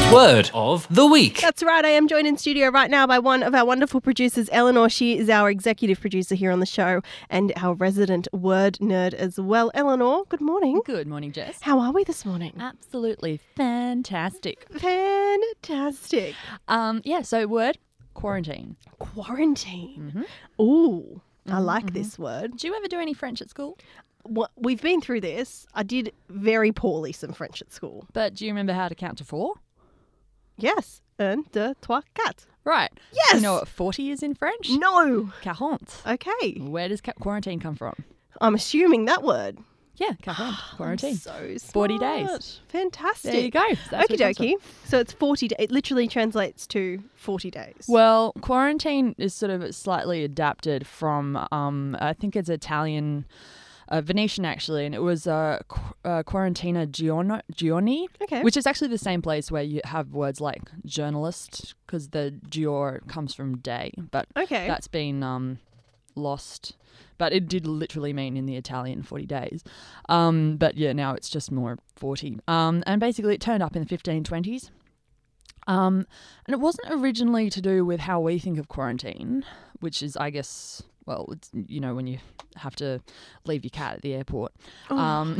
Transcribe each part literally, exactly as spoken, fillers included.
Word of the week. That's right. I am joined in studio right now by one of our wonderful producers, Eleanor. She is our executive producer here on the show and our resident word nerd as well. Eleanor, good morning. Good morning, Jess. How are we this morning? Absolutely fantastic. Fantastic. Um, yeah, so word, quarantine. Quarantine. Mm-hmm. Ooh, I Mm-hmm, like mm-hmm. this word. Did you ever do any French at school? What, we've been through this. I did very poorly some French at school. But do you remember how to count to four? Yes. Un, deux, trois, quatre. Right. Yes. You know what forty is in French? No. Quarante. Okay. Where does ca- quarantine come from? I'm assuming that word. Yeah, quarante. Quarantine. So smart. forty days. Fantastic. There you go. That's where Okie it comes from. dokie. So it's forty days. It literally translates to forty days. Well, quarantine is sort of slightly adapted from, um, I think it's Italian, uh, Venetian actually, and it was uh, qu- uh, Quarantina Giorno- Giorni, Okay. which is actually the same place where you have words like journalist, because the gior comes from day, but Okay. that's been um, lost. But it did literally mean in the Italian forty days. Um, but yeah, now it's just more forty. Um, and basically it turned up in the fifteen twenties. Um, and it wasn't originally to do with how we think of quarantine, which is, I guess, well, it's, you know, when you have to leave your cat at the airport. Oh. Um,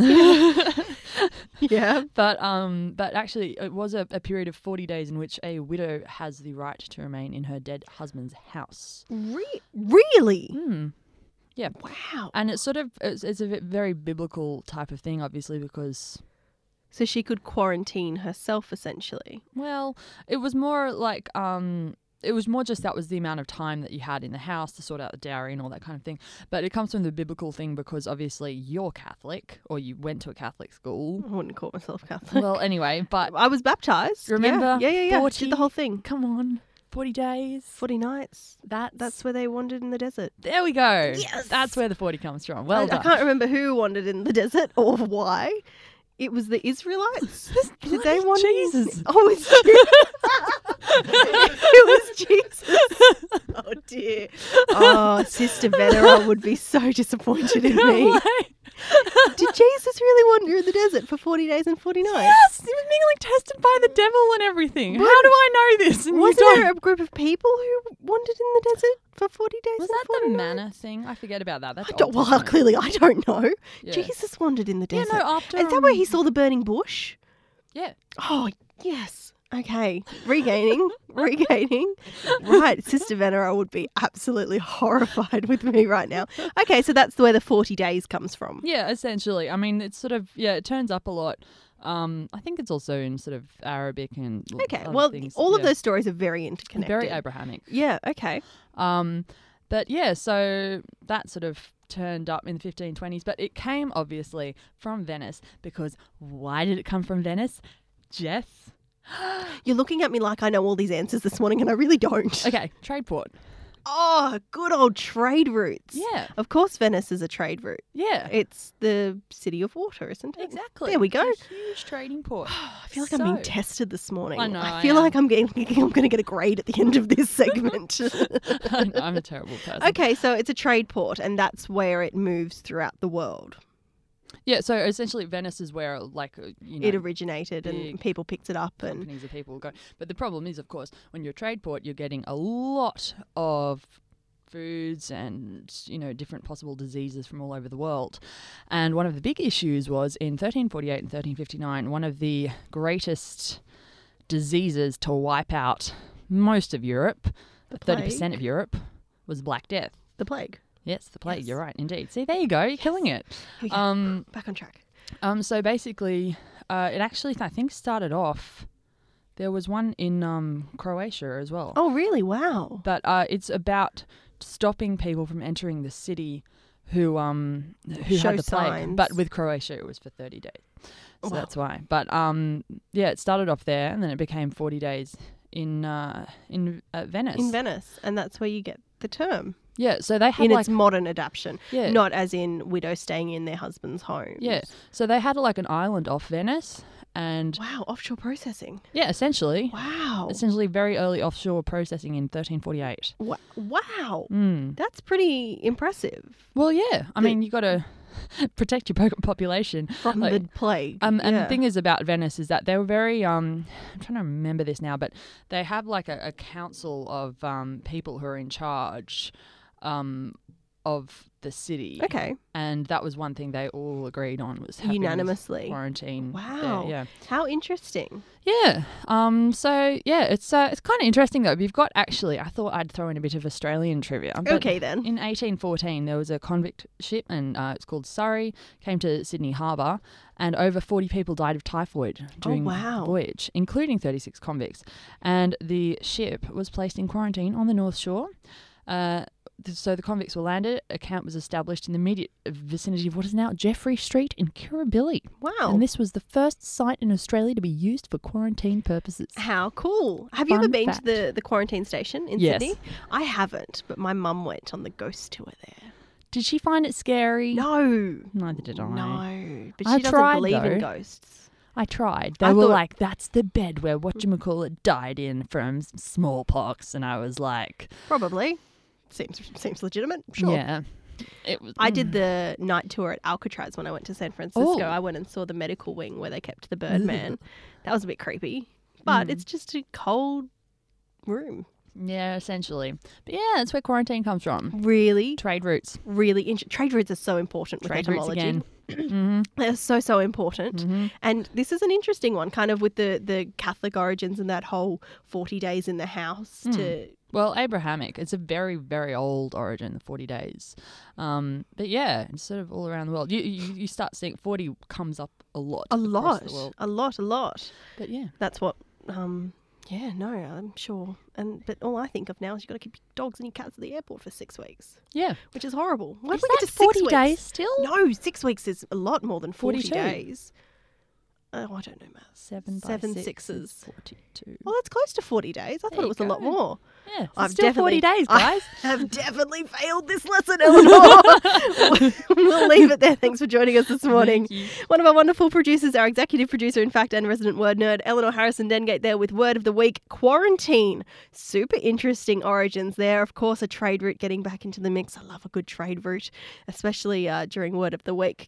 yeah. but um, but actually, it was a, a period of forty days in which a widow has the right to remain in her dead husband's house. Re- really? Hmm. Yeah. Wow. And it's sort of, it's, it's a ve- very biblical type of thing, obviously, because, So she could quarantine herself, essentially. well, it was more like, um, it was more just that was the amount of time that you had in the house to sort out the dowry and all that kind of thing. But it comes from the biblical thing because obviously you're Catholic, or you went to a Catholic school. I wouldn't call myself Catholic. Well, anyway, but I was baptised. Remember? Yeah, yeah, yeah. yeah. forty Did the whole thing. come on, forty days. forty nights. That's, That's where they wandered in the desert. there we go. Yes! That's where the forty comes from. Well I, done. I can't remember who wandered in the desert or why. It was the Israelites. Did they bloody wander? Jesus. Oh, it's it was Jesus. Oh dear. Oh, Sister Venera would be so disappointed in me. Why? Did Jesus really wander in the desert for forty days and forty nights? Yes, he was being like tested by the devil and everything. What? How do I know this? And you Wasn't don't? there a group of people who wandered in the desert for forty days Was and that forty the nights? manna thing? I forget about that. That's I don't, Old well, Testament. clearly I don't know. Yeah. Jesus wandered in the Yeah, desert. no, after, Is that where he um, saw the burning bush? Yeah. Oh, yes. Okay. Regaining. Regaining. Right. Sister Venera would be absolutely horrified with me right now. Okay, so that's where the forty days comes from. Yeah, essentially. I mean, it's sort of, yeah, it turns up a lot. Um, I think it's also in sort of Arabic and l- Okay. other Well, things. all of yeah. those stories are very interconnected. Very Abrahamic. Yeah, okay. Um, but yeah, so that sort of turned up in the fifteen twenties, but it came obviously from Venice, because why did it come from Venice? Jess? You're looking at me like I know all these answers this morning and I really don't. Okay, trade port. Oh, good old trade routes. Yeah. Of course Venice is a trade route. Yeah. It's the city of water, isn't it? Exactly. There we go. It's a huge trading port. I feel like I'm being So- tested this morning. I know, I I feel am. like I'm getting I'm going to get a grade at the end of this segment. I'm a terrible person. Okay, so it's a trade port and that's where it moves throughout the world. Yeah, so essentially Venice is where, like, uh, you know, It originated and big people picked it up and companies of people go. But the problem is, of course, when you're a trade port, you're getting a lot of foods and, you know, different possible diseases from all over the world. And one of the big issues was in thirteen forty-eight and thirteen fifty-nine, one of the greatest diseases to wipe out most of Europe, The thirty percent of Europe, was Black Death. the plague. Yes, the plague. Yes. You're right, indeed. See, there you go. You're killing it. Here we go. Um, Back on track. um. So basically, uh, it actually, I think, started off. There was one in um Croatia as well. Oh, really? Wow. But uh, it's about stopping people from entering the city who um who Show had the plague. signs. But with Croatia, it was for thirty days. So Wow. that's why. But um yeah, it started off there, and then it became forty days in uh in uh, Venice. In Venice, and that's where you get the term Yeah. So they had in like its modern adaptation, yeah. not as in widows staying in their husband's homes. Yeah. So they had like an island off Venice, and Wow, offshore processing. yeah, essentially, Wow. essentially very early offshore processing in thirteen forty-eight. Wa- Wow. Mm. That's pretty impressive. Well, yeah. I The- mean, you got to protect your po- population. From Like, the plague. Um, and yeah. the thing is about Venice is that they were very, um, I'm trying to remember this now, but they have like a, a council of um, people who are in charge um, of the city. Okay. And that was one thing they all agreed on was having Unanimously. quarantine. Wow. there, yeah. How interesting. Yeah. Um. So yeah, it's uh, it's kind of interesting though. We've got actually. I thought I'd throw in a bit of Australian trivia. But Okay, then. In eighteen fourteen, there was a convict ship, and uh, it's called Surrey. Came to Sydney Harbour, and over forty people died of typhoid during wow. the voyage, including thirty-six convicts. And the ship was placed in quarantine on the North Shore. Uh, th- so the convicts were landed. A camp was established in the immediate vicinity of what is now Jeffrey Street in Kirribilli. Wow. And this was the first site in Australia to be used for quarantine purposes. How cool. Have you Fun ever been fact. to the, the quarantine station in Yes. Sydney? I haven't, but my mum went on the ghost tour there. Did she find it scary? No. Neither did I. No. But I she doesn't tried, believe in though. ghosts. I tried. They I were thought- like, that's the bed where whatchamacallit died in from s- smallpox. And I was like, Probably. Seems seems legitimate. Sure. yeah. It was, I did the night tour at Alcatraz when I went to San Francisco. Oh. I went and saw the medical wing where they kept the Birdman. That was a bit creepy. But Mm. it's just a cold room. Yeah, essentially. But yeah, that's where quarantine comes from. Really, Trade routes. really interesting. Trade routes are so important with Trade routes etymology. again. mm-hmm. They're so, so important. Mm-hmm. And this is an interesting one, kind of with the, the Catholic origins and that whole forty days in the house Mm. to... Well, Abrahamic. It's a very, very old origin, the forty days. Um, but yeah, it's sort of all around the world. You you, you start seeing forty comes up a lot. A across lot, the world. a lot, a lot. But yeah. That's what... Um, yeah, no, I'm sure. And But all I think of now is you've got to keep your dogs and your cats at the airport for six weeks, Yeah. which is horrible. Why Is did we get that to six forty weeks? days still? No, six weeks is a lot more than forty forty-two. days. Oh, I don't know maths. Seven by Seven six sixes. is forty-two. Well, that's close to forty days. I There thought it you was a lot go. more. Yeah, it's I've still forty definitely- days, guys. I have definitely failed this lesson, Eleanor. We'll leave it there. Thanks for joining us this morning. Thank you. One of our wonderful producers, our executive producer, in fact, and resident word nerd, Eleanor Harrison Dengate there with Word of the Week, quarantine. Super interesting origins there. Of course, a trade route getting back into the mix. I love a good trade route, especially uh, during Word of the Week.